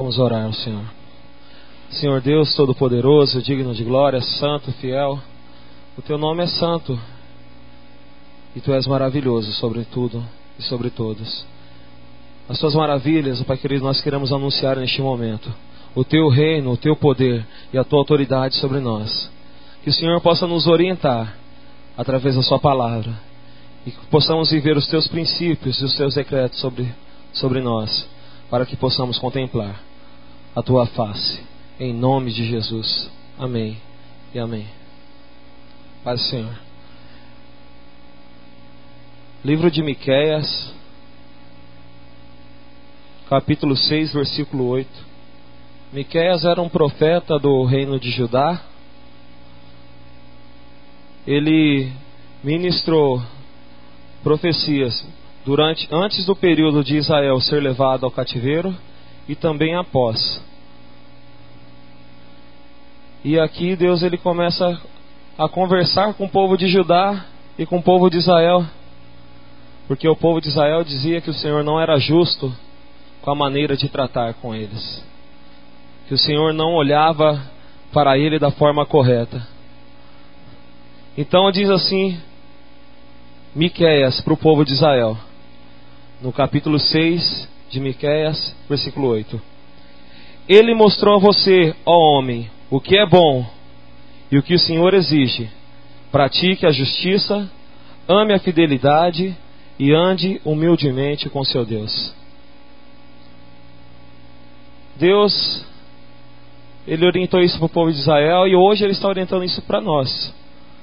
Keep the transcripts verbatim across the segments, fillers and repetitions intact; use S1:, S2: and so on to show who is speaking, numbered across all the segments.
S1: Vamos orar ao Senhor. Senhor Deus Todo-Poderoso, digno de glória, santo, fiel, o Teu nome é santo e Tu és maravilhoso sobre tudo e sobre todos. As Tuas maravilhas, Pai querido, nós queremos anunciar neste momento. O Teu reino, o Teu poder e a Tua autoridade sobre nós. Que o Senhor possa nos orientar através da Sua palavra e que possamos viver os Teus princípios e os Teus decretos sobre, sobre nós, para que possamos contemplar a Tua face. Em nome de Jesus. Amém e amém. Paz do Senhor. Livro de Miqueias, capítulo seis, versículo oito. Miqueias era um profeta do reino de Judá. Ele ministrou profecias durante, antes do período de Israel ser levado ao cativeiro e também após. E aqui Deus ele começa a conversar com o povo de Judá e com o povo de Israel, porque o povo de Israel dizia que o Senhor não era justo com a maneira de tratar com eles, que o Senhor não olhava para ele da forma correta. Então diz assim Miqueias para o povo de Israel, no capítulo seis de Miqueias, versículo oito. Ele mostrou a você, ó homem, o que é bom e o que o Senhor exige. Pratique a justiça, ame a fidelidade e ande humildemente com seu Deus. Deus, Ele orientou isso para o povo de Israel e hoje Ele está orientando isso para nós.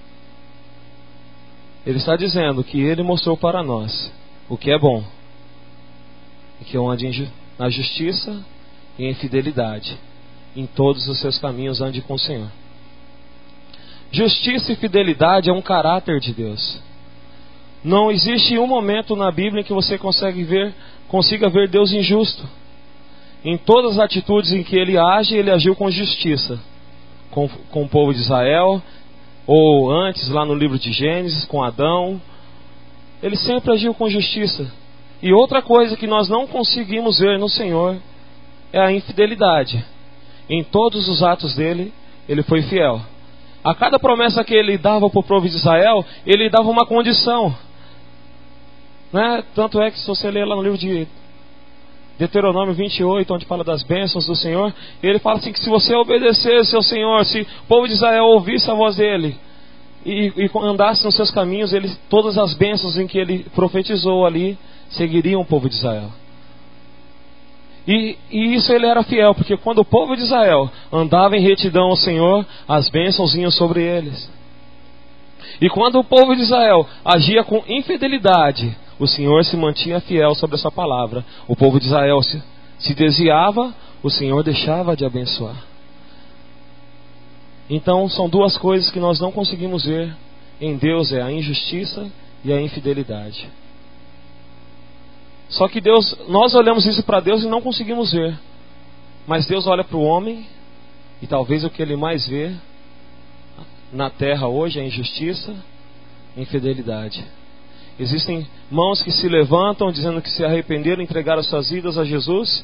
S1: Ele está dizendo que Ele mostrou para nós o que é bom e que eu ande na justiça e em fidelidade. Em todos os seus caminhos ande com o Senhor. Justiça e fidelidade é um caráter de Deus. Não existe um momento na Bíblia em que você consegue ver, consiga ver Deus injusto. Em todas as atitudes em que Ele age, Ele agiu com justiça. Com, com o povo de Israel, ou antes lá no livro de Gênesis, com Adão. Ele sempre agiu com justiça. E outra coisa que nós não conseguimos ver no Senhor é a infidelidade. Em todos os atos dele, ele foi fiel. A cada promessa que ele dava para o povo de Israel, ele dava uma condição, né? Tanto é que se você ler lá no livro de Deuteronômio vinte e oito, onde fala das bênçãos do Senhor, ele fala assim que se você obedecesse ao Senhor, se o povo de Israel ouvisse a voz dele e, e andasse nos seus caminhos, ele, todas as bênçãos em que ele profetizou ali seguiriam o povo de Israel. E, e isso ele era fiel, porque quando o povo de Israel andava em retidão ao Senhor, as bênçãos vinham sobre eles. E quando o povo de Israel agia com infidelidade, o Senhor se mantinha fiel sobre essa palavra. O povo de Israel se, se desviava, o Senhor deixava de abençoar. Então são duas coisas que nós não conseguimos ver em Deus, é a injustiça e a infidelidade. Só que Deus, nós olhamos isso para Deus e não conseguimos ver. Mas Deus olha para o homem e talvez o que ele mais vê na terra hoje é injustiça e infidelidade. Existem mãos que se levantam dizendo que se arrependeram, entregaram suas vidas a Jesus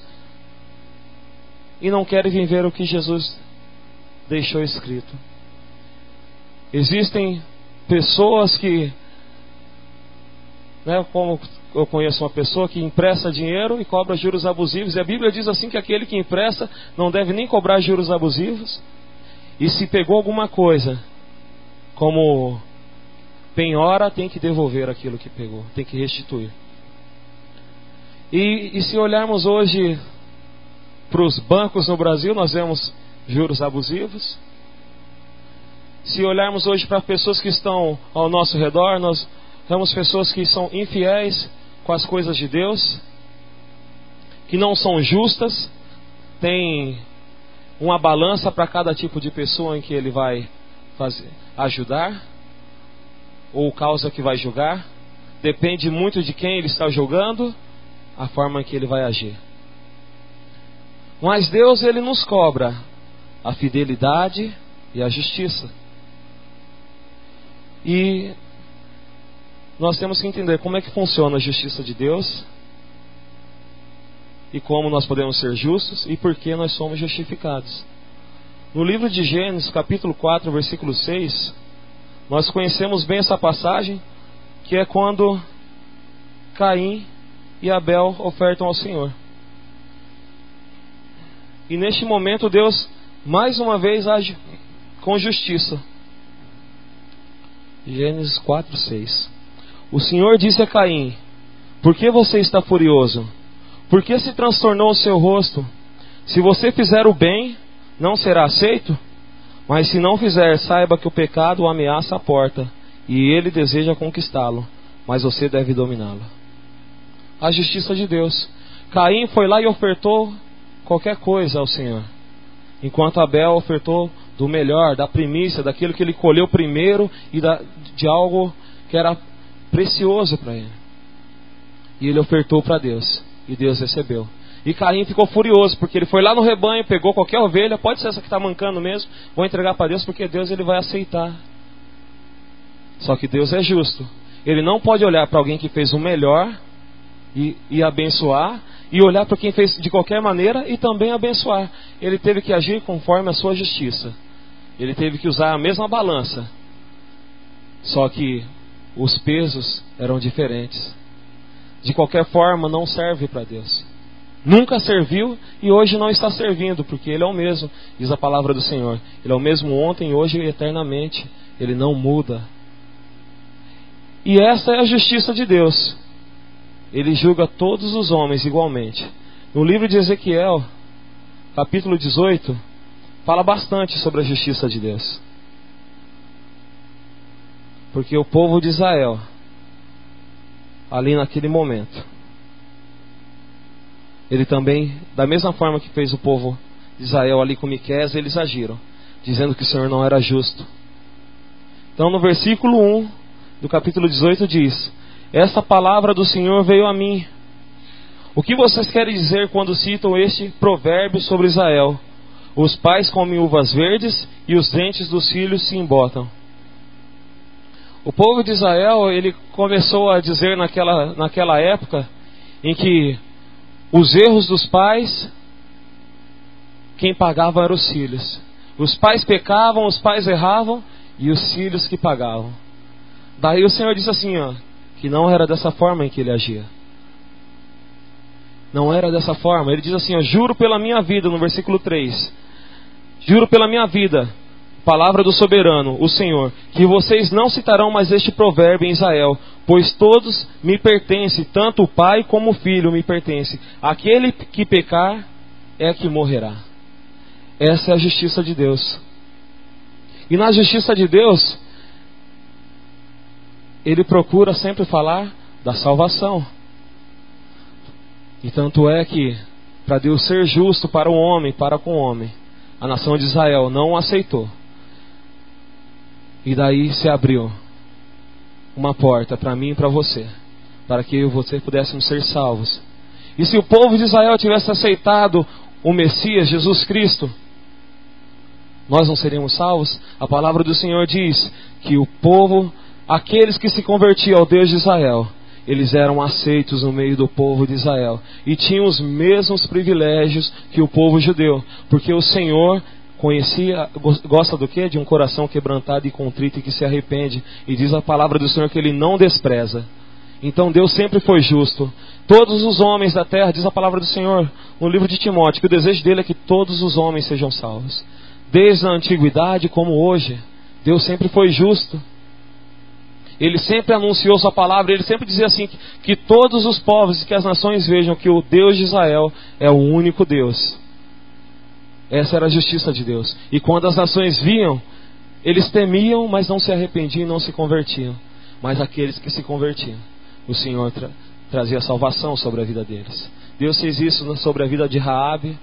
S1: e não querem viver o que Jesus deixou escrito. Existem pessoas que, né, como eu conheço uma pessoa que empresta dinheiro e cobra juros abusivos. E a Bíblia diz assim que aquele que empresta não deve nem cobrar juros abusivos. E se pegou alguma coisa como penhora, tem que devolver aquilo que pegou, tem que restituir. E, e se olharmos hoje para os bancos no Brasil, nós vemos juros abusivos. Se olharmos hoje para pessoas que estão ao nosso redor, nós vemos pessoas que são infiéis com as coisas de Deus, que não são justas, tem uma balança para cada tipo de pessoa em que ele vai fazer, ajudar, ou causa que vai julgar. Depende muito de quem ele está julgando, a forma em que ele vai agir. Mas Deus, ele nos cobra a fidelidade e a justiça. E nós temos que entender como é que funciona a justiça de Deus e como nós podemos ser justos e por que nós somos justificados. No livro de Gênesis, capítulo quatro, versículo seis, nós conhecemos bem essa passagem, que é quando Caim e Abel ofertam ao Senhor. E neste momento Deus mais uma vez age com justiça. Gênesis quatro, seis. O Senhor disse a Caim: por que você está furioso? Por que se transtornou o seu rosto? Se você fizer o bem, não será aceito? Mas se não fizer, saiba que o pecado o ameaça a porta, e ele deseja conquistá-lo, mas você deve dominá-lo. A justiça de Deus. Caim foi lá e ofertou qualquer coisa ao Senhor, enquanto Abel ofertou do melhor, da primícia, daquilo que ele colheu primeiro e da, de algo que era precioso para ele. E ele ofertou para Deus, e Deus recebeu. E Caim ficou furioso, porque ele foi lá no rebanho, pegou qualquer ovelha, pode ser essa que está mancando mesmo, vou entregar para Deus, porque Deus ele vai aceitar. Só que Deus é justo. Ele não pode olhar para alguém que fez o melhor e, e abençoar, e olhar para quem fez de qualquer maneira e também abençoar. Ele teve que agir conforme a sua justiça. Ele teve que usar a mesma balança. Só que os pesos eram diferentes. De qualquer forma, não serve para Deus. Nunca serviu e hoje não está servindo, porque Ele é o mesmo, diz a palavra do Senhor. Ele é o mesmo ontem, hoje e eternamente. Ele não muda. E essa é a justiça de Deus. Ele julga todos os homens igualmente. No livro de Ezequiel, capítulo dezoito, fala bastante sobre a justiça de Deus. Porque o povo de Israel, ali naquele momento, ele também, da mesma forma que fez o povo de Israel ali com Miqueias, eles agiram, dizendo que o Senhor não era justo. Então no versículo um do capítulo dezoito diz: essa palavra do Senhor veio a mim. O que vocês querem dizer quando citam este provérbio sobre Israel? Os pais comem uvas verdes e os dentes dos filhos se embotam. O povo de Israel, ele começou a dizer naquela, naquela época em que os erros dos pais, quem pagava eram os filhos. Os pais pecavam, os pais erravam e os filhos que pagavam. Daí o Senhor disse assim, ó, que não era dessa forma em que ele agia. Não era dessa forma. Ele diz assim, ó, juro pela minha vida, no versículo três. Juro pela minha vida, palavra do soberano, o Senhor, que vocês não citarão mais este provérbio em Israel, pois todos me pertencem, tanto o pai como o filho me pertencem. Aquele que pecar é que morrerá. Essa é a justiça de Deus. E na justiça de Deus, Ele procura sempre falar da salvação. E tanto é que, para Deus ser justo para o homem, para com o homem, a nação de Israel não o aceitou. E daí se abriu uma porta para mim e para você, para que eu e você pudéssemos ser salvos. E se o povo de Israel tivesse aceitado o Messias, Jesus Cristo, nós não seríamos salvos? A palavra do Senhor diz que o povo, aqueles que se convertiam ao Deus de Israel, eles eram aceitos no meio do povo de Israel e tinham os mesmos privilégios que o povo judeu, porque o Senhor conhecia, gosta do quê? De um coração quebrantado e contrito e que se arrepende, e diz a palavra do Senhor que Ele não despreza. Então Deus sempre foi justo. Todos os homens da terra, diz a palavra do Senhor no livro de Timóteo, que o desejo dele é que todos os homens sejam salvos. Desde a antiguidade como hoje, Deus sempre foi justo. Ele sempre anunciou sua palavra, ele sempre dizia assim, que, que todos os povos e que as nações vejam que o Deus de Israel é o único Deus. Essa era a justiça de Deus. E quando as nações viam, eles temiam, mas não se arrependiam e não se convertiam. Mas aqueles que se convertiam, o Senhor tra- trazia salvação sobre a vida deles. Deus fez isso sobre a vida de Raabe,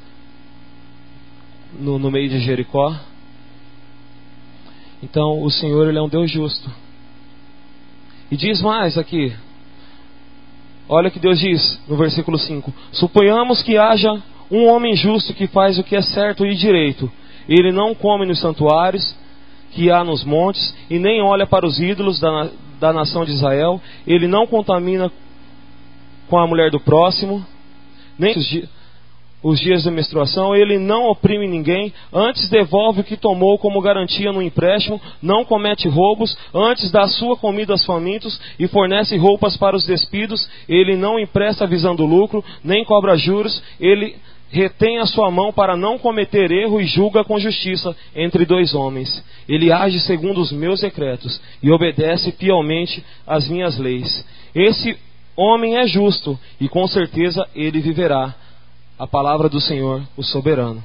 S1: no, no meio de Jericó. Então o Senhor, Ele é um Deus justo. E diz mais aqui, olha o que Deus diz no versículo cinco: suponhamos que haja um homem justo que faz o que é certo e direito. Ele não come nos santuários que há nos montes, e nem olha para os ídolos da, da nação de Israel. Ele não contamina com a mulher do próximo, nem os dias, os dias de menstruação, ele não oprime ninguém, antes devolve o que tomou como garantia no empréstimo, não comete roubos, antes dá sua comida aos famintos e fornece roupas para os despidos, ele não empresta visando lucro, nem cobra juros, ele retém a sua mão para não cometer erro e julga com justiça entre dois homens. Ele age segundo os meus decretos e obedece fielmente às minhas leis. Esse homem é justo e com certeza ele viverá. A palavra do Senhor, o soberano.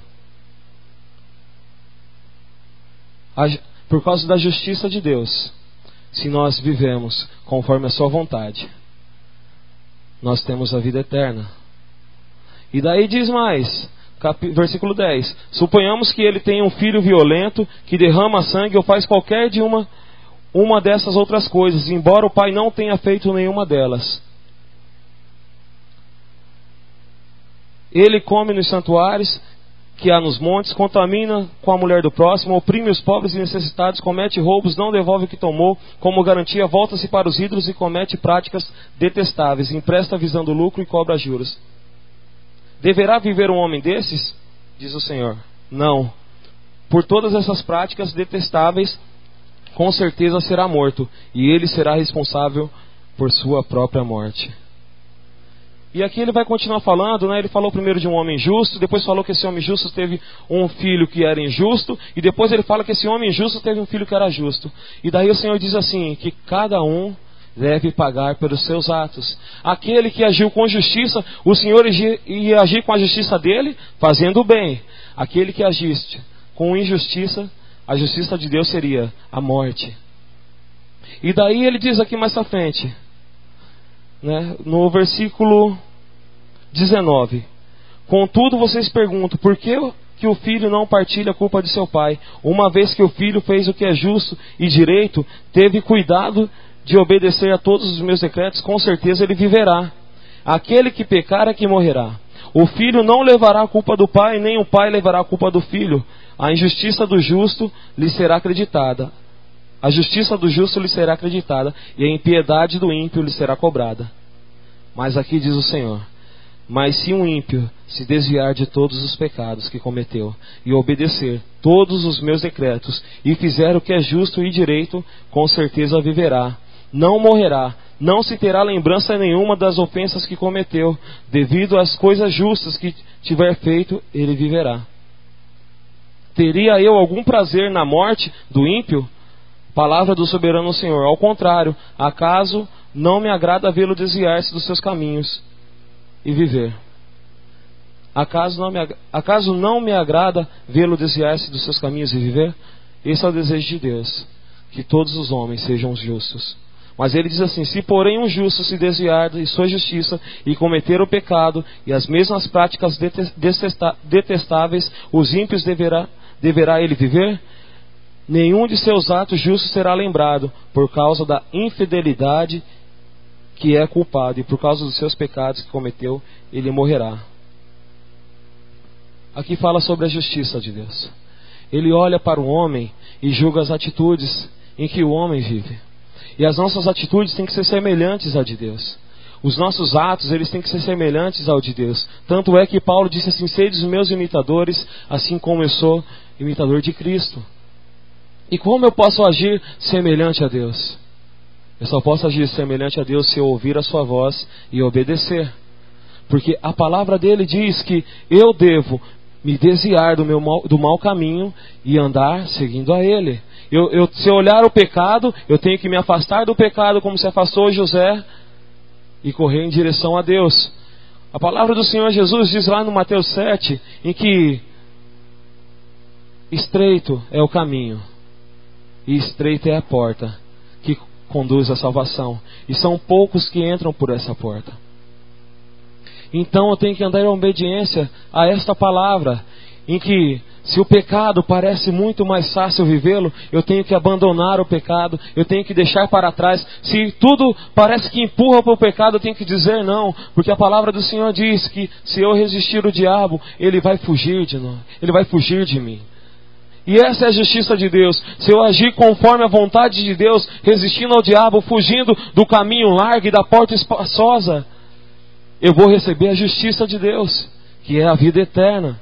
S1: Por causa da justiça de Deus, se nós vivemos conforme a sua vontade, nós temos a vida eterna. E daí diz mais, cap... versículo dez: suponhamos que ele tenha um filho violento, que derrama sangue ou faz qualquer de uma, uma dessas outras coisas, embora o pai não tenha feito nenhuma delas. Ele come nos santuários que há nos montes, contamina com a mulher do próximo, oprime os pobres e necessitados, comete roubos, não devolve o que tomou como garantia, volta-se para os ídolos e comete práticas detestáveis, empresta visando lucro e cobra juros. Deverá viver um homem desses? Diz o Senhor. Não. Por todas essas práticas detestáveis, com certeza será morto, e ele será responsável por sua própria morte. E aqui ele vai continuar falando, né? Ele falou primeiro de um homem justo, depois falou que esse homem justo teve um filho que era injusto, e depois ele fala que esse homem injusto teve um filho que era justo. E daí o Senhor diz assim, que cada um deve pagar pelos seus atos. Aquele que agiu com justiça, o Senhor ia agir com a justiça dele, fazendo o bem. Aquele que agiste com injustiça, a justiça de Deus seria a morte. E daí ele diz aqui mais à frente, né, no versículo dezenove: contudo vocês perguntam, por que que o filho não partilha a culpa de seu pai? Uma vez que o filho fez o que é justo e direito, teve cuidado de obedecer a todos os meus decretos, com certeza ele viverá. Aquele que pecar é que morrerá. O filho não levará a culpa do pai, nem o pai levará a culpa do filho. A injustiça do justo lhe será acreditada. A justiça do justo lhe será acreditada, e a impiedade do ímpio lhe será cobrada. Mas aqui diz o Senhor: mas se um ímpio se desviar de todos os pecados que cometeu, e obedecer todos os meus decretos, e fizer o que é justo e direito, com certeza viverá. Não morrerá, não se terá lembrança nenhuma das ofensas que cometeu. Devido às coisas justas que tiver feito, ele viverá. Teria eu algum prazer na morte do ímpio? Palavra do soberano Senhor. Ao contrário, acaso não me agrada vê-lo desviar-se dos seus caminhos e viver? Acaso não me, acaso não me agrada vê-lo desviar-se dos seus caminhos e viver? Esse é o desejo de Deus, que todos os homens sejam justos. Mas ele diz assim: se porém um justo se desviar de sua justiça e cometer o pecado e as mesmas práticas detestáveis, os ímpios deverá, deverá ele viver? Nenhum de seus atos justos será lembrado, por causa da infidelidade que é culpado, e por causa dos seus pecados que cometeu, ele morrerá. Aqui fala sobre a justiça de Deus. Ele olha para o homem e julga as atitudes em que o homem vive. E as nossas atitudes têm que ser semelhantes à de Deus. Os nossos atos, eles têm que ser semelhantes ao de Deus. Tanto é que Paulo disse assim: sede os meus imitadores, assim como eu sou imitador de Cristo. E como eu posso agir semelhante a Deus? Eu só posso agir semelhante a Deus se eu ouvir a sua voz e obedecer. Porque a palavra dele diz que eu devo me desviar do meu mal, do mau caminho e andar seguindo a ele. Eu, eu, se eu olhar o pecado, eu tenho que me afastar do pecado como se afastou José e correr em direção a Deus. A palavra do Senhor Jesus diz lá no Mateus sete, em que estreito é o caminho e estreita é a porta que conduz à salvação, e são poucos que entram por essa porta. Então eu tenho que andar em obediência a esta palavra, em que se o pecado parece muito mais fácil vivê-lo, eu tenho que abandonar o pecado, eu tenho que deixar para trás. Se tudo parece que empurra para o pecado, eu tenho que dizer não, porque a palavra do Senhor diz que se eu resistir o diabo, ele vai fugir de nós, ele vai fugir de mim. E essa é a justiça de Deus. Se eu agir conforme a vontade de Deus, resistindo ao diabo, fugindo do caminho largo e da porta espaçosa, eu vou receber a justiça de Deus, que é a vida eterna.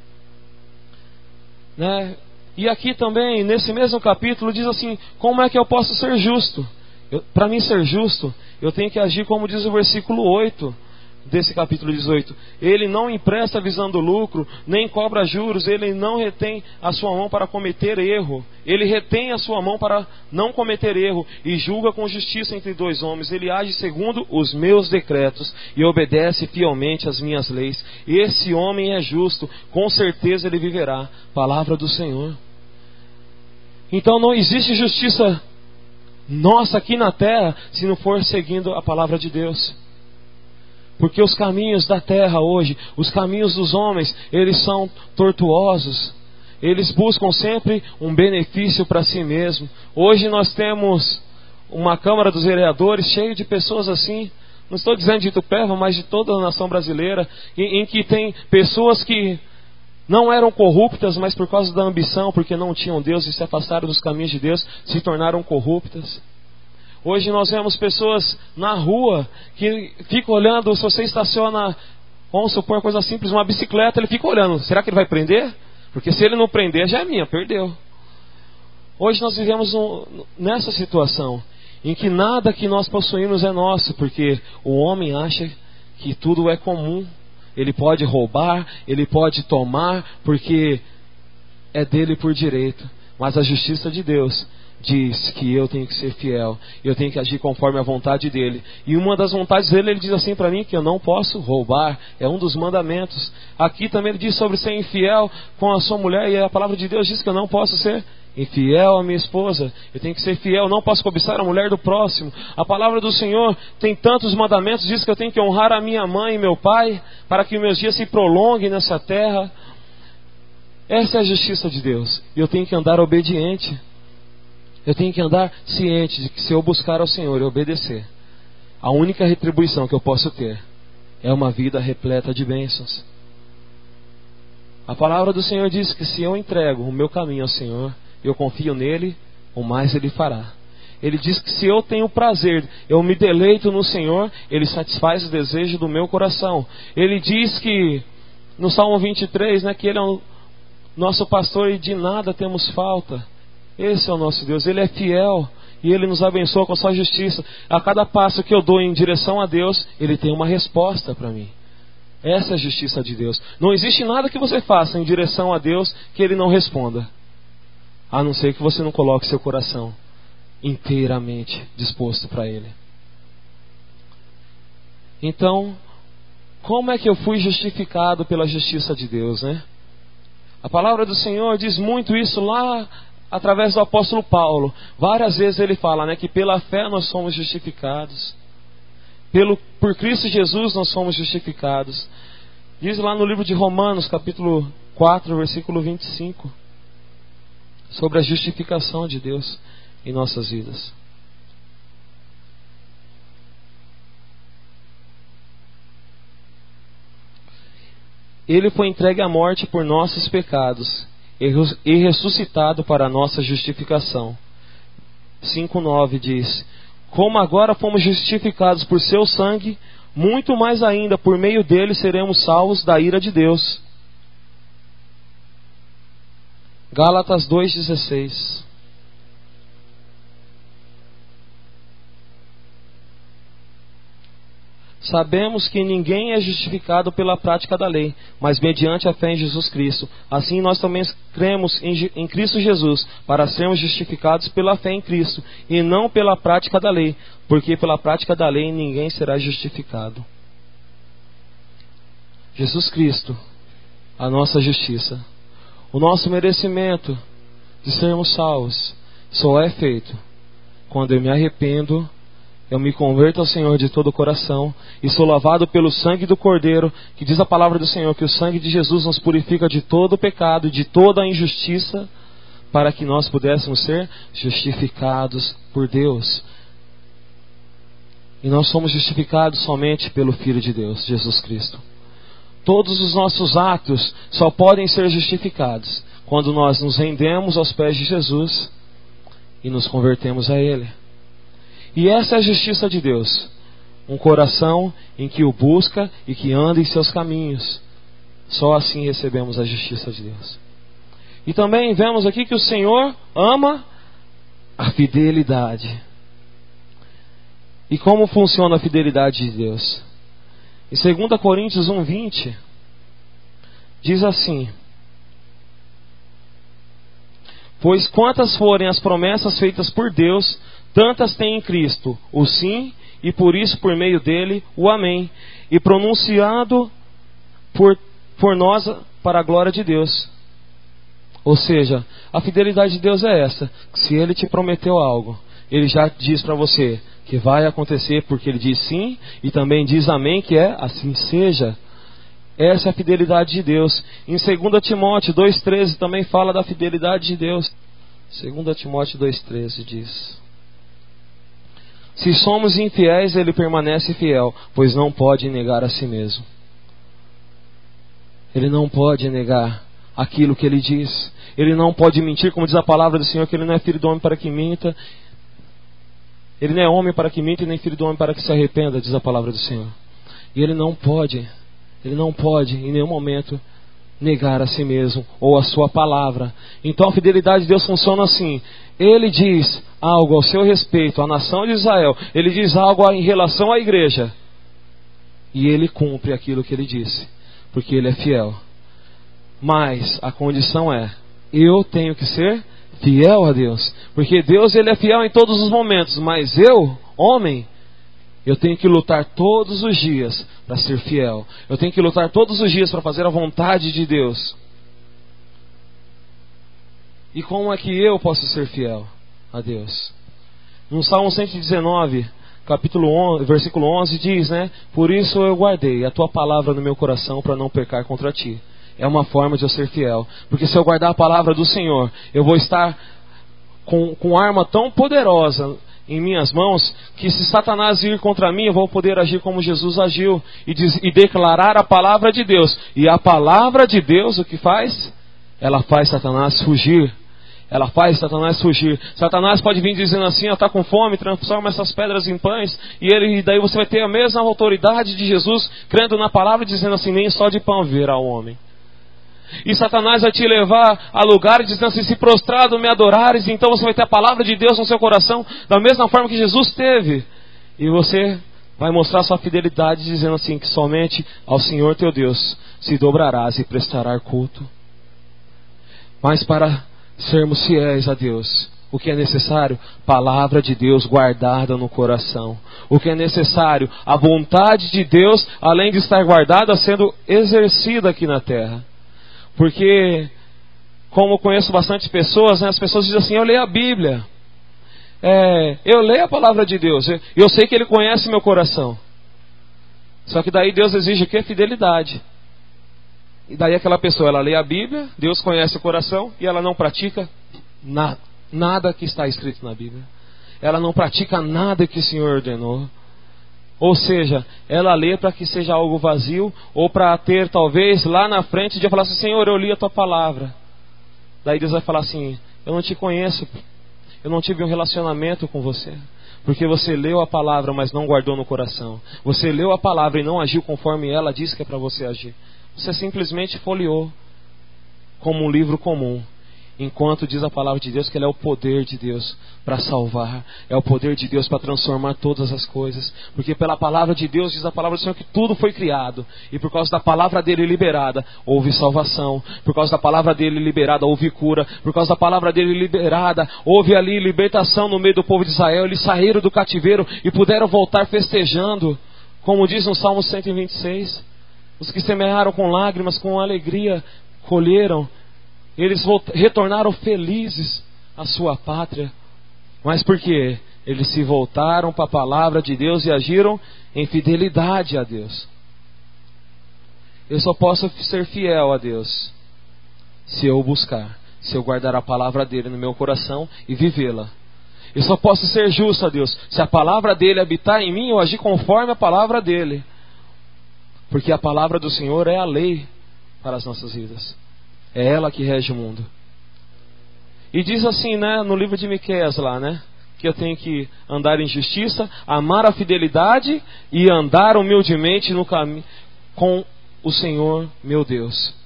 S1: Né? E aqui também, nesse mesmo capítulo, diz assim: como é que eu posso ser justo? Para mim ser justo, eu tenho que agir como diz o versículo oito desse capítulo dezoito. Ele não empresta visando lucro, nem cobra juros, ele não retém a sua mão para cometer erro. Ele retém a sua mão para não cometer erro e julga com justiça entre dois homens. Ele age segundo os meus decretos e obedece fielmente às minhas leis. Esse homem é justo, com certeza ele viverá. Palavra do Senhor. Então não existe justiça nossa aqui na terra se não for seguindo a palavra de Deus. Porque os caminhos da terra hoje, os caminhos dos homens, eles são tortuosos. Eles buscam sempre um benefício para si mesmo. Hoje nós temos uma Câmara dos Vereadores cheia de pessoas assim. Não estou dizendo de Itupeva, mas de toda a nação brasileira. Em, em que tem pessoas que não eram corruptas, mas por causa da ambição, porque não tinham Deus e se afastaram dos caminhos de Deus, se tornaram corruptas. Hoje nós vemos pessoas na rua que ficam olhando. Se você estaciona, vamos supor, coisa simples, uma bicicleta, ele fica olhando, será que ele vai prender? Porque se ele não prender, já é minha, perdeu. Hoje nós vivemos um, nessa situação, em que nada que nós possuímos é nosso, porque o homem acha que tudo é comum. Ele pode roubar, ele pode tomar, porque é dele por direito. Mas a justiça de Deus diz que eu tenho que ser fiel, eu tenho que agir conforme a vontade dele. E uma das vontades dele, ele diz assim para mim, que eu não posso roubar, é um dos mandamentos. Aqui também ele diz sobre ser infiel com a sua mulher, e a palavra de Deus diz que eu não posso ser infiel à minha esposa, eu tenho que ser fiel, não posso cobiçar a mulher do próximo. A palavra do Senhor tem tantos mandamentos, diz que eu tenho que honrar a minha mãe e meu pai, para que meus dias se prolonguem nessa terra. Essa é a justiça de Deus, e eu tenho que andar obediente. Eu tenho que andar ciente de que se eu buscar ao Senhor e obedecer, a única retribuição que eu posso ter é uma vida repleta de bênçãos. A palavra do Senhor diz que se eu entrego o meu caminho ao Senhor, eu confio nele, o mais ele fará. Ele diz que se eu tenho prazer, eu me deleito no Senhor, ele satisfaz o desejo do meu coração. Ele diz que no Salmo vinte e três, né, que ele é o nosso pastor e de nada temos falta. Esse é o nosso Deus, ele é fiel e ele nos abençoa com a sua justiça. A cada passo que eu dou em direção a Deus, ele tem uma resposta para mim. Essa é a justiça de Deus. Não existe nada que você faça em direção a Deus que ele não responda, a não ser que você não coloque seu coração inteiramente disposto para ele. Então, como é que eu fui justificado pela justiça de Deus, né? A palavra do Senhor diz muito isso lá através do apóstolo Paulo. Várias vezes ele fala, né, que pela fé nós somos justificados. Pelo, por Cristo Jesus nós somos justificados. Diz lá no livro de Romanos, capítulo quatro, versículo vinte e cinco, sobre a justificação de Deus em nossas vidas. Ele foi entregue à morte por nossos pecados e ressuscitado para a nossa justificação. cinco nove diz: como agora fomos justificados por seu sangue, muito mais ainda por meio dele seremos salvos da ira de Deus. Gálatas dois dezesseis. Sabemos que ninguém é justificado pela prática da lei, mas mediante a fé em Jesus Cristo. Assim nós também cremos em, em Cristo Jesus, para sermos justificados pela fé em Cristo, e não pela prática da lei, porque pela prática da lei ninguém será justificado. Jesus Cristo, a nossa justiça, o nosso merecimento de sermos salvos, só é feito quando eu me arrependo, eu me converto ao Senhor de todo o coração e sou lavado pelo sangue do Cordeiro, que diz a palavra do Senhor que o sangue de Jesus nos purifica de todo o pecado e de toda a injustiça, para que nós pudéssemos ser justificados por Deus. E nós somos justificados somente pelo Filho de Deus, Jesus Cristo. Todos os nossos atos só podem ser justificados quando nós nos rendemos aos pés de Jesus e nos convertemos a Ele. E essa é a justiça de Deus. um coração em que o busca e que anda em seus caminhos. Só assim recebemos a justiça de Deus. E também vemos aqui que o Senhor ama a fidelidade. E como funciona a fidelidade de Deus? Em dois Coríntios um, vinte, diz assim: pois quantas forem as promessas feitas por Deus, tantas tem em Cristo o sim, e por isso por meio dele o amém, e pronunciado por, por nós para a glória de Deus. Ou seja, a fidelidade de Deus é essa: se Ele te prometeu algo, Ele já diz para você que vai acontecer, porque Ele diz sim, e também diz amém, que é assim seja. Essa é a fidelidade de Deus. Em dois Timóteo dois, treze também fala da fidelidade de Deus. dois Timóteo dois, treze diz: se somos infiéis, Ele permanece fiel, pois não pode negar a si mesmo. Ele não pode negar aquilo que Ele diz. Ele não pode mentir, como diz a palavra do Senhor, que Ele não é filho do homem para que minta. Ele não é homem para que minta e nem filho do homem para que se arrependa, diz a palavra do Senhor. E Ele não pode, Ele não pode em nenhum momento negar a si mesmo ou a sua palavra. Então a fidelidade de Deus funciona assim: Ele diz algo ao seu respeito, à nação de Israel, Ele diz algo em relação à igreja, e Ele cumpre aquilo que Ele disse, porque Ele é fiel. Mas a condição é: eu tenho que ser fiel a Deus, porque Deus, Ele é fiel em todos os momentos, mas eu, homem, eu tenho que lutar todos os dias para ser fiel. Eu tenho que lutar todos os dias para fazer a vontade de Deus. E como é que eu posso ser fiel a Deus? No Salmo cento e dezenove, capítulo onze, versículo onze diz, né? Por isso eu guardei a tua palavra no meu coração para não pecar contra ti. É uma forma de eu ser fiel. Porque se eu guardar a palavra do Senhor, eu vou estar com, com arma tão poderosa em minhas mãos, que se Satanás vir contra mim, eu vou poder agir como Jesus agiu e, diz, e declarar a palavra de Deus. E a palavra de Deus, o que faz? Ela faz Satanás fugir. Ela faz Satanás fugir. Satanás pode vir dizendo assim: está com fome, transforma essas pedras em pães. E, ele, e daí você vai ter a mesma autoridade de Jesus, crendo na palavra, dizendo assim: nem só de pão viverá o homem. E Satanás vai te levar a lugares dizendo assim: se prostrado me adorares, então você vai ter a palavra de Deus no seu coração, da mesma forma que Jesus teve. E você vai mostrar sua fidelidade dizendo assim: que somente ao Senhor teu Deus se dobrarás e prestarás culto. Mas para sermos fiéis a Deus, o que é necessário? Palavra de Deus guardada no coração. O que é necessário? A vontade de Deus, além de estar guardada, sendo exercida aqui na terra. Porque, como eu conheço bastante pessoas, né, as pessoas dizem assim: eu leio a Bíblia, é, eu leio a palavra de Deus, eu, eu sei que Ele conhece meu coração. Só que daí Deus exige o quê? Fidelidade. E daí aquela pessoa, ela lê a Bíblia, Deus conhece o coração, e ela não pratica nada, nada que está escrito na Bíblia. Ela não pratica nada que o Senhor ordenou. Ou seja, ela lê para que seja algo vazio, ou para ter talvez lá na frente de falar assim: Senhor, eu li a tua palavra. Daí Deus vai falar assim: eu não te conheço, eu não tive um relacionamento com você, porque você leu a palavra, mas não guardou no coração. Você leu a palavra e não agiu conforme ela disse que é para você agir. Você simplesmente folheou como um livro comum. Enquanto diz a palavra de Deus que Ele é o poder de Deus para salvar, é o poder de Deus para transformar todas as coisas. Porque pela palavra de Deus, diz a palavra do Senhor, que tudo foi criado, e por causa da palavra dele liberada, houve salvação. Por causa da palavra dele liberada, houve cura. Por causa da palavra dele liberada, houve ali libertação no meio do povo de Israel. Eles saíram do cativeiro e puderam voltar festejando, como diz no Salmo cento e vinte e seis. Os que semearam com lágrimas, com alegria, colheram. Eles retornaram felizes à sua pátria. Mas por quê? Eles se voltaram para a palavra de Deus e agiram em fidelidade a Deus. Eu só posso ser fiel a Deus se eu buscar, se eu guardar a palavra dele no meu coração e vivê-la. Eu só posso ser justo a Deus se a palavra dele habitar em mim, eu agir conforme a palavra dele. Porque a palavra do Senhor é a lei para as nossas vidas. É ela que rege o mundo. E diz assim, né, no livro de Miqueias lá, né, que eu tenho que andar em justiça, amar a fidelidade e andar humildemente no caminho com o Senhor meu Deus.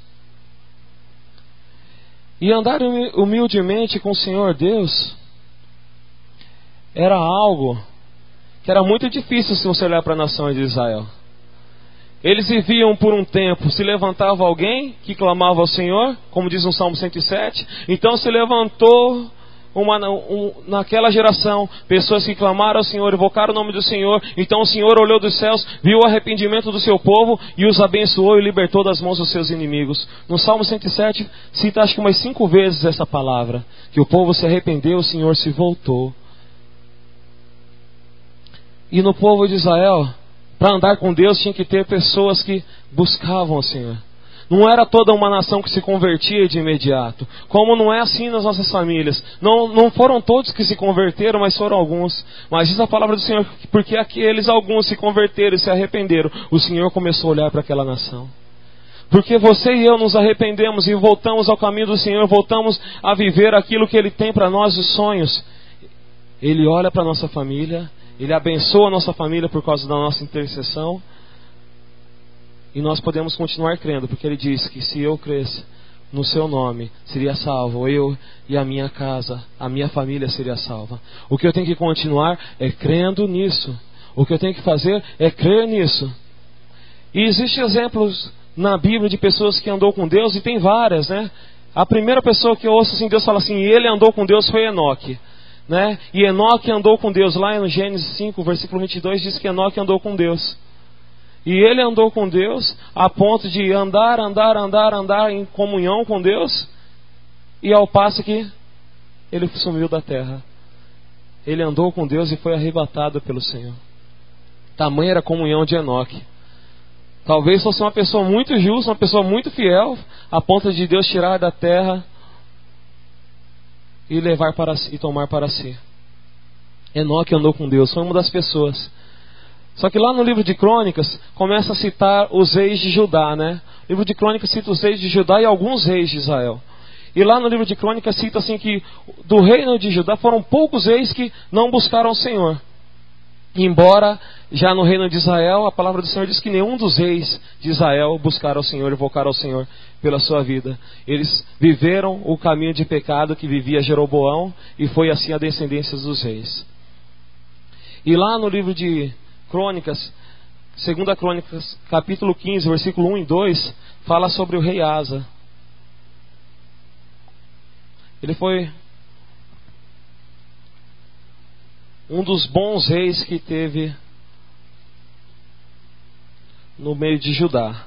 S1: E andar humildemente com o Senhor Deus era algo que era muito difícil se você olhar para a nação de Israel. Eles viviam por um tempo, se levantava alguém que clamava ao Senhor, como diz no Salmo cento e sete, então se levantou uma, um, naquela geração, pessoas que clamaram ao Senhor, invocaram o nome do Senhor, então o Senhor olhou dos céus, viu o arrependimento do seu povo e os abençoou e libertou das mãos dos seus inimigos. No Salmo cento e sete, cita acho que umas cinco vezes essa palavra, que o povo se arrependeu, o Senhor se voltou. E no povo de Israel, para andar com Deus tinha que ter pessoas que buscavam o Senhor. Não era toda uma nação que se convertia de imediato. Como não é assim nas nossas famílias. Não, não foram todos que se converteram, mas foram alguns. Mas diz a palavra do Senhor, porque aqueles alguns se converteram e se arrependeram, o Senhor começou a olhar para aquela nação. Porque você e eu nos arrependemos e voltamos ao caminho do Senhor, voltamos a viver aquilo que Ele tem para nós, os sonhos. Ele olha para a nossa família, Ele abençoa a nossa família por causa da nossa intercessão. E nós podemos continuar crendo, porque Ele diz que se eu cresce no seu nome, seria salvo. Eu e a minha casa, a minha família seria salva. O que eu tenho que continuar é crendo nisso. O que eu tenho que fazer é crer nisso. E existem exemplos na Bíblia de pessoas que andou com Deus, e tem várias, né? A primeira pessoa que eu ouço assim, Deus fala assim, e ele andou com Deus foi Enoque. Né? E Enoque andou com Deus. Lá em Gênesis cinco, versículo vinte e dois, diz que Enoque andou com Deus. E ele andou com Deus a ponto de andar, andar, andar, andar em comunhão com Deus, e ao passo que ele sumiu da terra. Ele andou com Deus e foi arrebatado pelo Senhor. Tamanha era a comunhão de Enoque. Talvez fosse uma pessoa muito justa, uma pessoa muito fiel, a ponto de Deus tirar da terra e levar para si, e tomar para si. Enoque andou com Deus, foi uma das pessoas. Só que lá no livro de Crônicas começa a citar os reis de Judá, né? O livro de Crônicas cita os reis de Judá e alguns reis de Israel. E lá no livro de Crônicas cita assim que do reino de Judá foram poucos reis que não buscaram o Senhor. Embora já no reino de Israel, a palavra do Senhor diz que nenhum dos reis de Israel buscaram o Senhor, invocaram ao Senhor pela sua vida. Eles viveram o caminho de pecado que vivia Jeroboão, e foi assim a descendência dos reis. E lá no livro de Crônicas, segunda Crônicas, capítulo quinze, versículo um e dois, fala sobre o rei Asa. Ele foi um dos bons reis que teve no meio de Judá.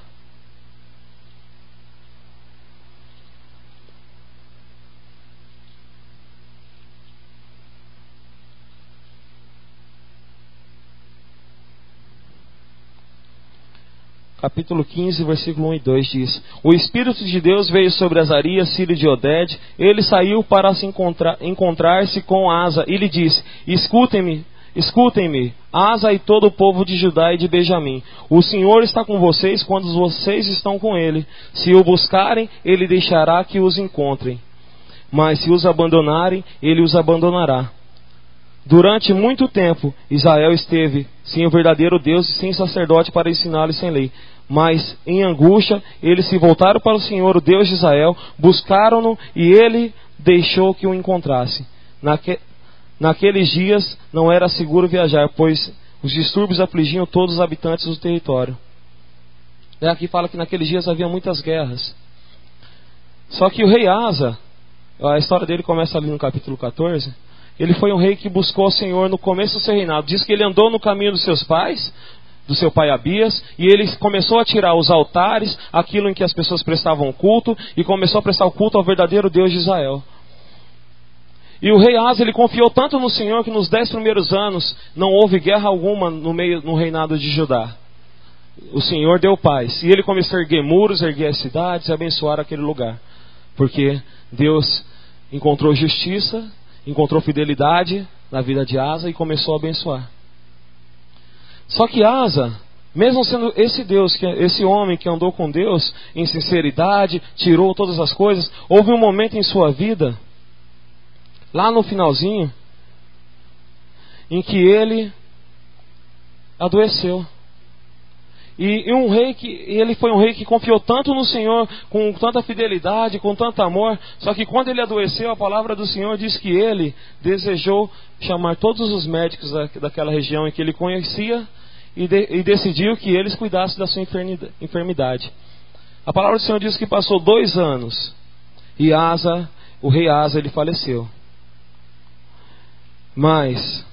S1: Capítulo quinze, versículo um e dois diz: O Espírito de Deus veio sobre Azarias, filho de Oded. Ele saiu para se encontrar, encontrar-se com Asa e lhe disse: Escutem-me, escutem-me, Asa e todo o povo de Judá e de Benjamim. O Senhor está com vocês quando vocês estão com Ele. Se o buscarem, Ele deixará que os encontrem. Mas se os abandonarem, Ele os abandonará. Durante muito tempo, Israel esteve sem o verdadeiro Deus e sem sacerdote para ensiná-lo e sem lei. Mas, em angústia, eles se voltaram para o Senhor, o Deus de Israel, buscaram-no e Ele deixou que o encontrasse. Naque... Naqueles dias não era seguro viajar, pois os distúrbios afligiam todos os habitantes do território. E aqui fala que naqueles dias havia muitas guerras. Só que o rei Asa, a história dele começa ali no capítulo quatorze, ele foi um rei que buscou o Senhor no começo do seu reinado. Diz que ele andou no caminho dos seus pais, do seu pai Abias, e ele começou a tirar os altares, aquilo em que as pessoas prestavam culto, e começou a prestar o culto ao verdadeiro Deus de Israel. E o rei Asa, ele confiou tanto no Senhor que nos dez primeiros anos não houve guerra alguma no, meio, no reinado de Judá. O Senhor deu paz. E ele começou a erguer muros, erguer as cidades e abençoar aquele lugar. Porque Deus encontrou justiça, encontrou fidelidade na vida de Asa e começou a abençoar. Só que Asa, mesmo sendo esse Deus, esse homem que andou com Deus em sinceridade, tirou todas as coisas, houve um momento em sua vida, lá no finalzinho, em que ele adoeceu. E, e um rei que ele foi um rei que confiou tanto no Senhor, com tanta fidelidade, com tanto amor. Só que quando ele adoeceu, a palavra do Senhor diz que ele desejou chamar todos os médicos da, daquela região em que ele conhecia e, de, e decidiu que eles cuidassem da sua enfermidade. A palavra do Senhor diz que passou dois anos e Asa, o rei Asa, ele faleceu. Mas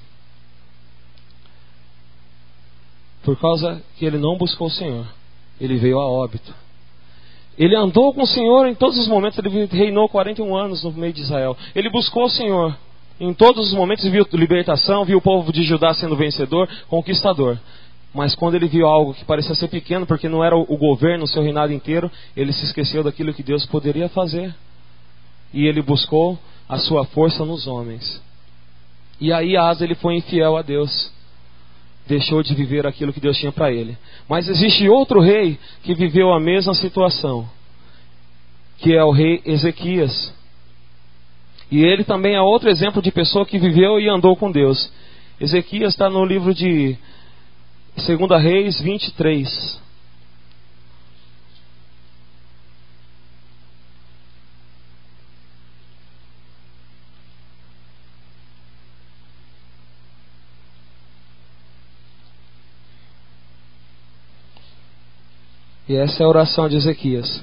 S1: por causa que ele não buscou o Senhor, ele veio a óbito. Ele andou com o Senhor em todos os momentos. Ele reinou quarenta e um anos no meio de Israel. Ele buscou o Senhor em todos os momentos, viu libertação, viu o povo de Judá sendo vencedor, conquistador. Mas quando ele viu algo que parecia ser pequeno, porque não era o governo, o seu reinado inteiro, ele se esqueceu daquilo que Deus poderia fazer. E ele buscou a sua força nos homens. E aí Asa, ele foi infiel a Deus. Deixou de viver aquilo que Deus tinha para ele. Mas existe outro rei que viveu a mesma situação, que é o rei Ezequias. E ele também é outro exemplo de pessoa que viveu e andou com Deus. Ezequias está no livro de Segunda Reis vinte e três. E essa é a oração de Ezequias.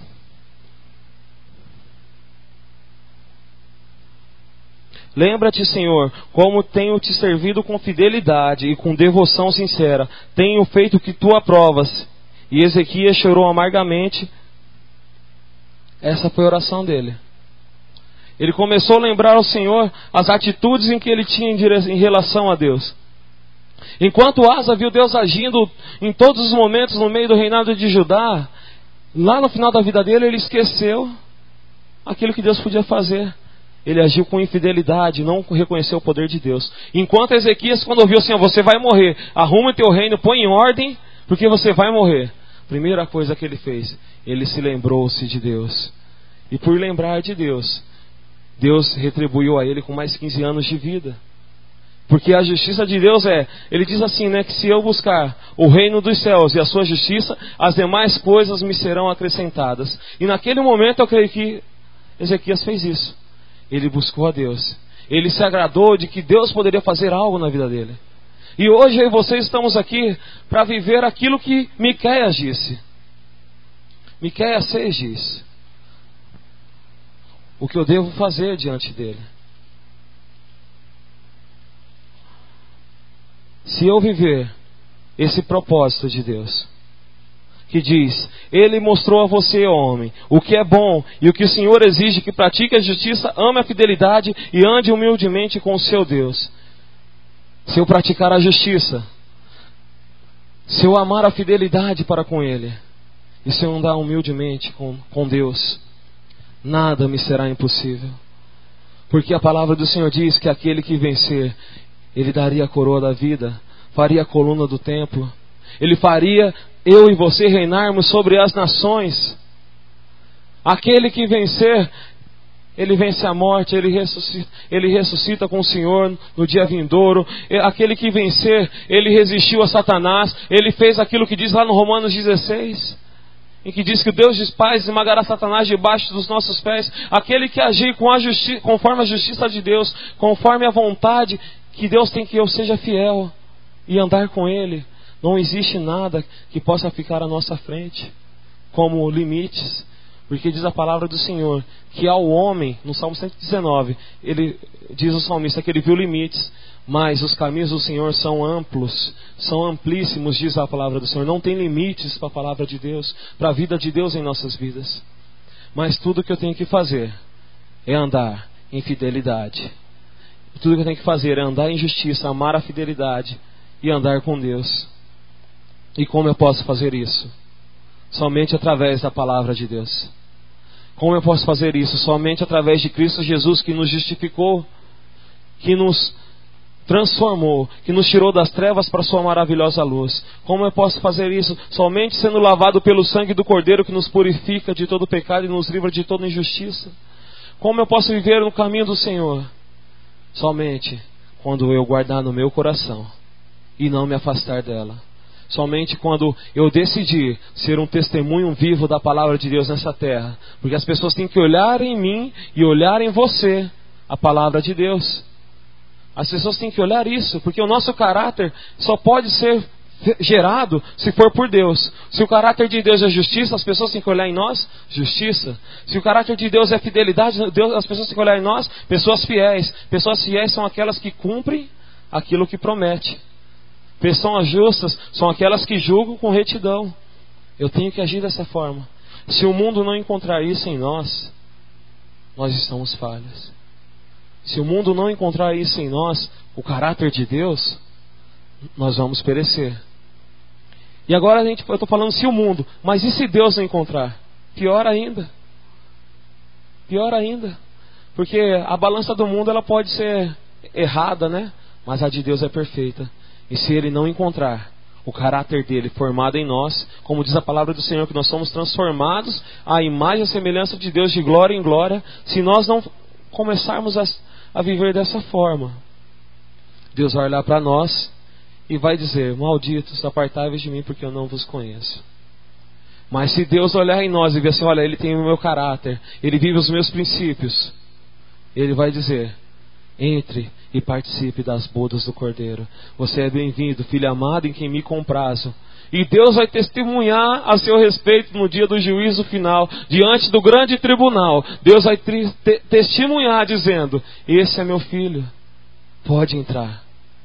S1: Lembra-te, Senhor, como tenho te servido com fidelidade e com devoção sincera. Tenho feito o que tu aprovas. E Ezequias chorou amargamente. Essa foi a oração dele. Ele começou a lembrar ao Senhor as atitudes em que ele tinha em relação a Deus. Enquanto Asa viu Deus agindo em todos os momentos no meio do reinado de Judá, lá no final da vida dele ele esqueceu aquilo que Deus podia fazer. Ele agiu com infidelidade, não reconheceu o poder de Deus. Enquanto Ezequias, quando ouviu assim, você vai morrer, arruma o teu reino, põe em ordem, porque você vai morrer. Primeira coisa que ele fez, ele se lembrou-se de Deus. E por lembrar de Deus, Deus retribuiu a ele com mais quinze anos de vida. Porque a justiça de Deus é, ele diz assim, né, que se eu buscar o reino dos céus e a sua justiça, as demais coisas me serão acrescentadas. E naquele momento eu creio que Ezequias fez isso. Ele buscou a Deus. Ele se agradou de que Deus poderia fazer algo na vida dele. E hoje eu e você estamos aqui para viver aquilo que Miqueias disse. Miqueias seis diz: o que eu devo fazer diante dele. Se eu viver esse propósito de Deus, que diz, Ele mostrou a você, homem, o que é bom e o que o Senhor exige, que pratique a justiça, ame a fidelidade e ande humildemente com o seu Deus. Se eu praticar a justiça, se eu amar a fidelidade para com Ele, e se eu andar humildemente com, com Deus, nada me será impossível. Porque a palavra do Senhor diz que aquele que vencer, Ele daria a coroa da vida, faria a coluna do templo. Ele faria eu e você reinarmos sobre as nações. Aquele que vencer, ele vence a morte, ele ressuscita, ele ressuscita com o Senhor no dia vindouro. Aquele que vencer, ele resistiu a Satanás. Ele fez aquilo que diz lá no Romanos dezesseis, em que diz que o Deus dos pais esmagará Satanás debaixo dos nossos pés. Aquele que agir com a justi- conforme a justiça de Deus, conforme a vontade que Deus tem que eu seja fiel e andar com Ele. Não existe nada que possa ficar à nossa frente como limites. Porque diz a palavra do Senhor que ao homem, no Salmo cento e dezenove, ele diz o salmista que ele viu limites, mas os caminhos do Senhor são amplos, são amplíssimos, diz a palavra do Senhor. Não tem limites para a palavra de Deus, para a vida de Deus em nossas vidas. Mas tudo que eu tenho que fazer é andar em fidelidade. Tudo que eu tenho que fazer é andar em justiça, amar a fidelidade e andar com Deus. E como eu posso fazer isso? Somente através da palavra de Deus. Como eu posso fazer isso? Somente através de Cristo Jesus, que nos justificou, que nos transformou, que nos tirou das trevas para a sua maravilhosa luz. Como eu posso fazer isso? Somente sendo lavado pelo sangue do Cordeiro, que nos purifica de todo pecado e nos livra de toda injustiça. Como eu posso viver no caminho do Senhor? Somente quando eu guardar no meu coração e não me afastar dela. Somente quando eu decidir ser um testemunho vivo da palavra de Deus nessa terra. Porque as pessoas têm que olhar em mim e olhar em você a palavra de Deus. As pessoas têm que olhar isso, porque o nosso caráter só pode ser gerado se for por Deus. Se o caráter de Deus é justiça, as pessoas têm que olhar em nós justiça. Se o caráter de Deus é fidelidade, Deus, as pessoas têm que olhar em nós pessoas fiéis. Pessoas fiéis são aquelas que cumprem aquilo que promete. Pessoas justas são aquelas que julgam com retidão. Eu tenho que agir dessa forma. Se o mundo não encontrar isso em nós, nós estamos falhos. Se o mundo não encontrar isso em nós, o caráter de Deus, nós vamos perecer. E agora a gente, eu estou falando se o mundo, mas e se Deus não encontrar? Pior ainda. Pior ainda. Porque a balança do mundo ela pode ser errada, né? Mas a de Deus é perfeita. E se Ele não encontrar o caráter dele formado em nós, como diz a palavra do Senhor, que nós somos transformados à imagem e semelhança de Deus de glória em glória, se nós não começarmos a, a viver dessa forma, Deus vai olhar para nós e vai dizer: malditos, apartai-vos de mim, porque eu não vos conheço. Mas se Deus olhar em nós e ver assim: olha, ele tem o meu caráter, ele vive os meus princípios, Ele vai dizer: entre e participe das bodas do Cordeiro. Você é bem-vindo, filho amado, em quem me comprazo. E Deus vai testemunhar a seu respeito no dia do juízo final, diante do grande tribunal. Deus vai te- te- testemunhar dizendo: esse é meu filho, pode entrar.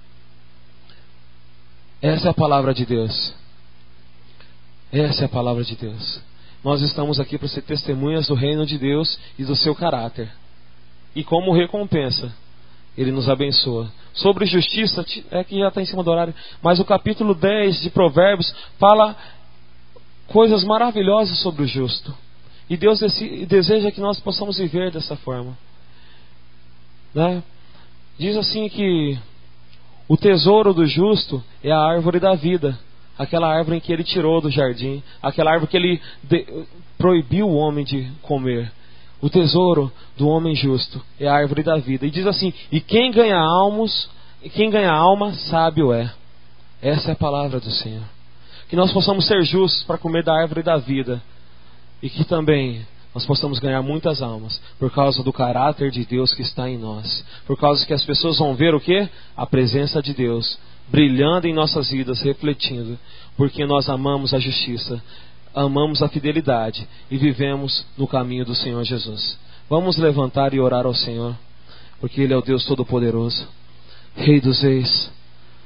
S1: Essa é a palavra de Deus. Essa é a palavra de Deus. Nós estamos aqui para ser testemunhas do reino de Deus e do seu caráter. E como recompensa, Ele nos abençoa. Sobre justiça, é que já está em cima do horário, mas o capítulo dez de Provérbios fala coisas maravilhosas sobre o justo. E Deus deseja que nós possamos viver dessa forma, né? Diz assim que o tesouro do justo é a árvore da vida, aquela árvore em que Ele tirou do jardim, aquela árvore que Ele de, proibiu o homem de comer. O tesouro do homem justo é a árvore da vida. E diz assim: e quem ganha almas, quem ganha alma, sábio é. Essa é a palavra do Senhor. Que nós possamos ser justos para comer da árvore da vida. E que também nós possamos ganhar muitas almas por causa do caráter de Deus que está em nós. Por causa que as pessoas vão ver o quê? A presença de Deus brilhando em nossas vidas, refletindo. Porque nós amamos a justiça, amamos a fidelidade e vivemos no caminho do Senhor Jesus. Vamos levantar e orar ao Senhor, porque Ele é o Deus Todo-Poderoso, Rei dos Reis.